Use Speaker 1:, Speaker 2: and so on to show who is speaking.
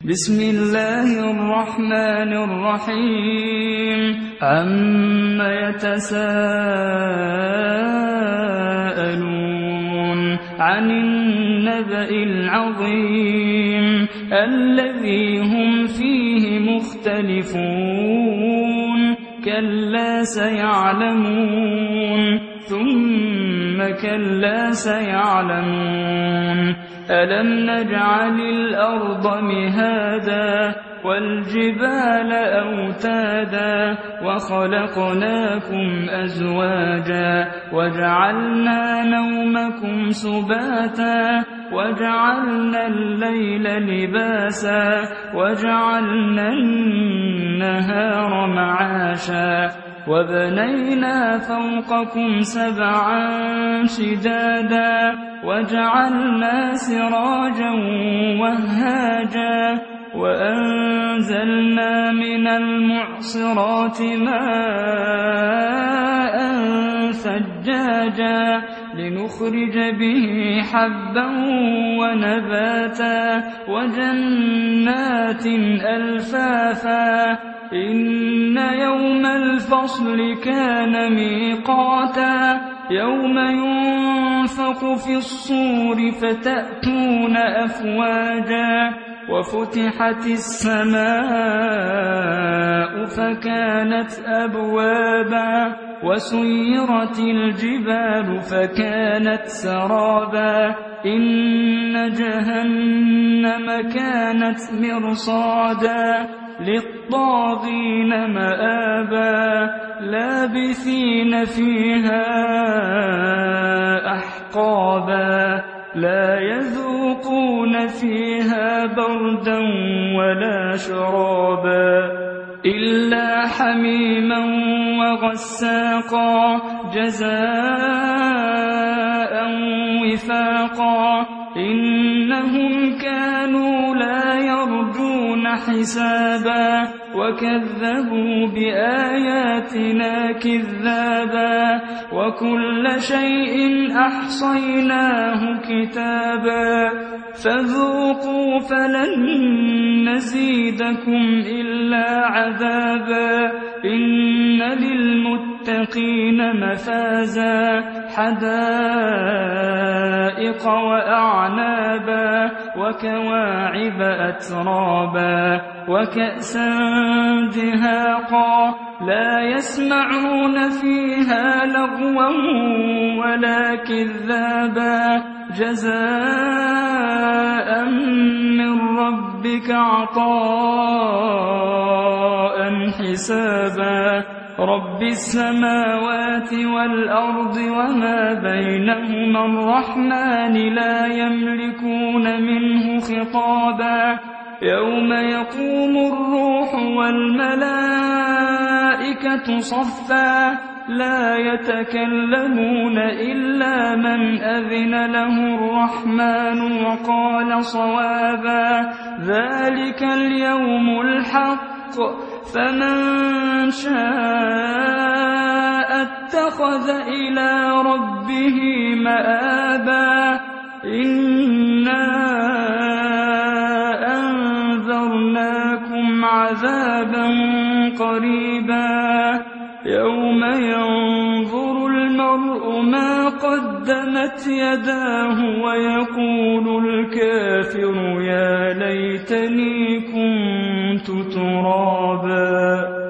Speaker 1: بسم الله الرحمن الرحيم عم يتساءلون عن النبأ العظيم الذي هم فيه مختلفون كلا سيعلمون ثم كلا سيعلمون ألم نجعل الأرض مهادا والجبال أوتادا وخلقناكم أزواجا وجعلنا نومكم سباتا وجعلنا الليل لباسا وجعلنا النهار معاشا وبنينا فوقكم سبعا شدادا وجعلنا سراجا وهاجا وأنزلنا من المعصرات ماء ثجاجا لنخرج به حبا ونباتا وجنات ألفافا إن يوم الفصل كان ميقاتا يوم ينفخ في الصور فتأتون أفواجا وفتحت السماء فكانت أبوابا وسيرت الجبال فكانت سرابا إن جهنم كانت مرصادا للطاغين مآبا لابثين فيها أحقابا لا يذوقون فيها بردا ولا شرابا إلا حميما وغساقا جزاء وفاقا إنهم كانوا لا يرجون حسابا وكذبوا بآياتنا كذابا وكل شيء أحصيناه كتابا فذوقوا فلن نزيدكم إلا عذابا إن للمتقين مفازا حدائق وأعنابا وكواعب أترابا وكأسا دهاقا لا يسمعون فيها لغوا ولا كذابا جزاء من ربك عطاء حسابا رب السماوات والأرض وما بينهما الرحمن لا يملكون منه خطابا يوم يقوم الروح والملائكة صفا لا يتكلمون إلا من أذن له الرحمن وقال صوابا ذلك اليوم الحق فمن شاء اتخذ إلى ربه مآبا إنا أنذرناكم عذابا قريبا يوم ينظر المرء ما قدمت يداه ويقول الكافر يا ليتني كنت ترابا.